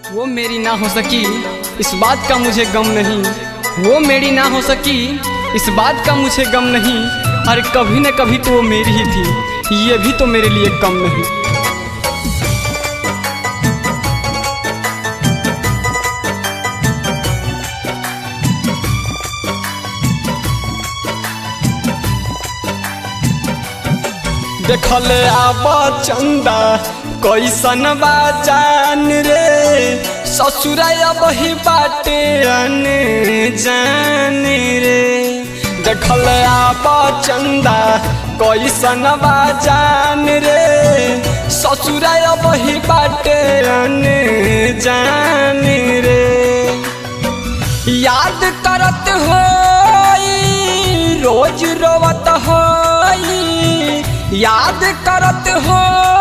वो मेरी ना हो सकी इस बात का मुझे गम नहीं, वो मेरी ना हो सकी इस बात का मुझे गम नहीं। अरे कभी न कभी तो वो मेरी ही थी, ये भी तो मेरे लिए कम नहीं। देखल आब चंदा कैसन बा जान रे, ससुराया बही बाटे जान रे। देखल आब चंदा कैसन बा जान रे, ससुराया बही बाटे जान रे। याद करत हो रोज रोवत हो, याद करत हो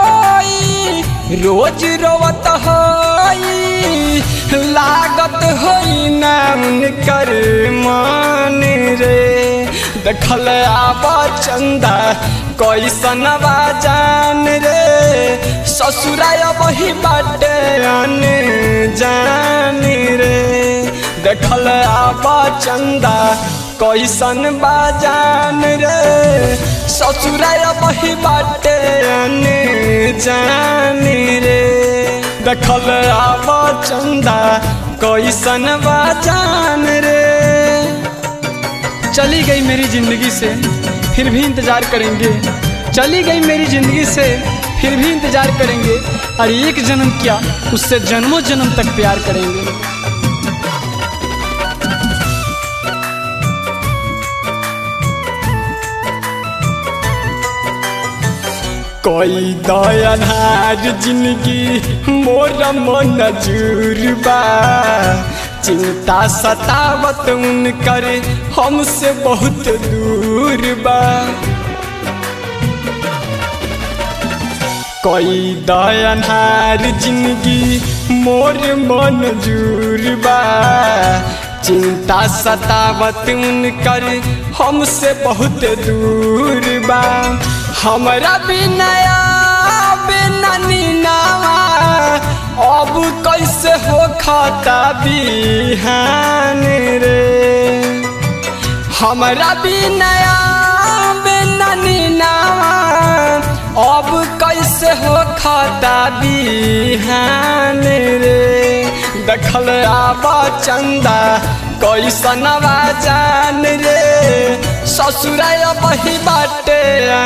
रोज रोवत हो, लागत हो ना उनकर मान रे। देखल आब चंदा कैसन बा जान रे, ससुराया बही बाटे जान रे। देखल आब चंदा कैसन बा जान रे, ससुराया बही बाटे जान रे। देखल आब चंदा कैसन बा जान रे। चली गई मेरी जिंदगी से फिर भी इंतजार करेंगे, चली गई मेरी जिंदगी से फिर भी इंतजार करेंगे। और एक जन्म क्या उससे जन्मों जन्म तक प्यार करेंगे। कोई दयानार जिंदगी मोर मन जुर्बा, चिंता सतावत उनकर हमसे बहुत दूर बा। कोई दयानार जिंदगी मोर मन जुर्बा, चिंता सतावत उनकर हमसे बहुत दूर बा। हमरा बिना नीनावा अब कैसे हो खाता बिहान रे। हमरा बिना नीनावा अब कैसे हो खाता बिहान रे। देखल आब चंदा कैसन बा जान रे, ससुराया बही बाटे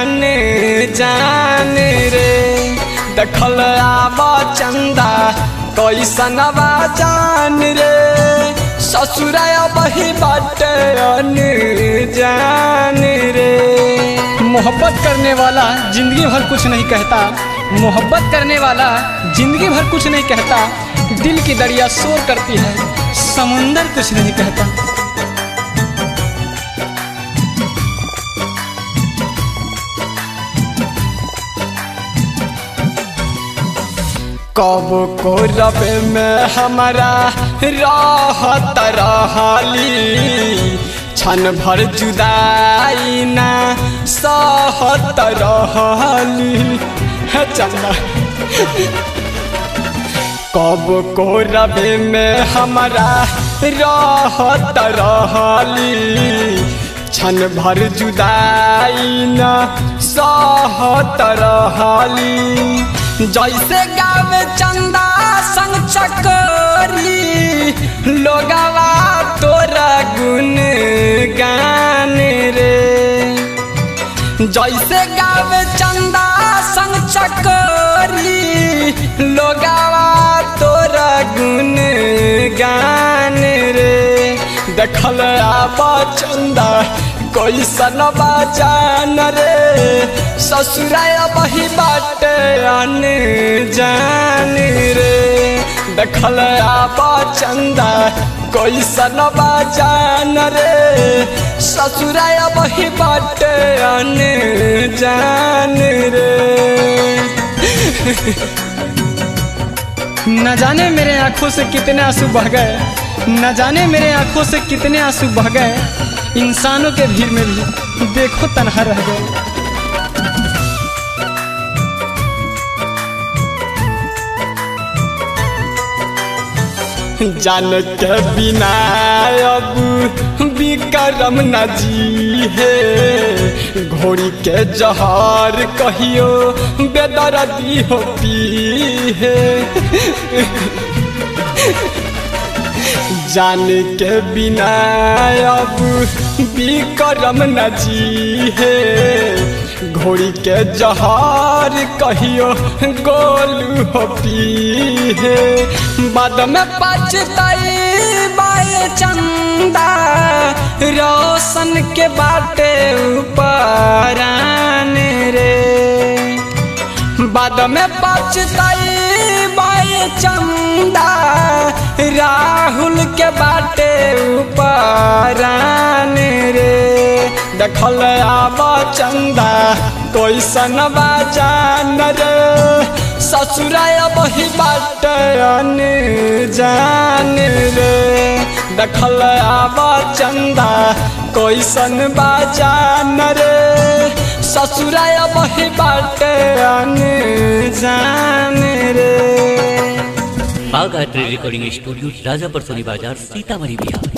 जान रे। देखल आब चंदा कैसन बा जान रे, ससुराया बही बाटे जान रे। मोहब्बत करने वाला जिंदगी भर कुछ नहीं कहता, मोहब्बत करने वाला जिंदगी भर कुछ नहीं कहता। दिल की दरिया शोर करती है, समुंदर कुछ नहीं कहता। कब को रबे में हमारा राहत रहली, क्षण भर जुदाई ना सहत रहली है चंदा। कब को रबे में हमारा राहत रहली, क्षण भर जुदाई ना सहत रहली। जैसे गावे चंदा संग चकोरी, लोगवा तोरा गुन गान रे। जैसे गावे चंदा संग चकोरी, लोगवा तोरा गुन गान रे। देखल आब चंदा कैसन बा जान रे, ससुराया बही बाटे जान रे। देखल आब चंदा कैसन बा जान रे, ससुराया बही बाटे जान रे। न जाने मेरे आंखों से कितने आंसू बह गए, न जाने मेरे आंखों से कितने आंसू बह गए। इंसानों के भीड़ में भी देखो तन्हा रह गए। जान के बिना अब विक्रम न जी है, घोड़ी के जहर कहियो बेदर्दी हो पी है। जान के बिना अब विक्रम न जी है, घोड़ी के जहर कहियो गोलू हो पी है। बाद में पछताई बाए चंदा रोशन के बाटे ऊपर आने रे, बाद में पछताई बाए चंदा राहुल के बाटे ऊपर आने रे। देखल आबा चंदा कोई सन बाजान रे, ससुराय बही बाटे जान रे। देखल आबा चंदा कोई सन बाजान रे, ससुराय बही बाटे जान रे। Bagh art recording studio, Rajapur Soni Bazar, Sitamarhi, Bihar.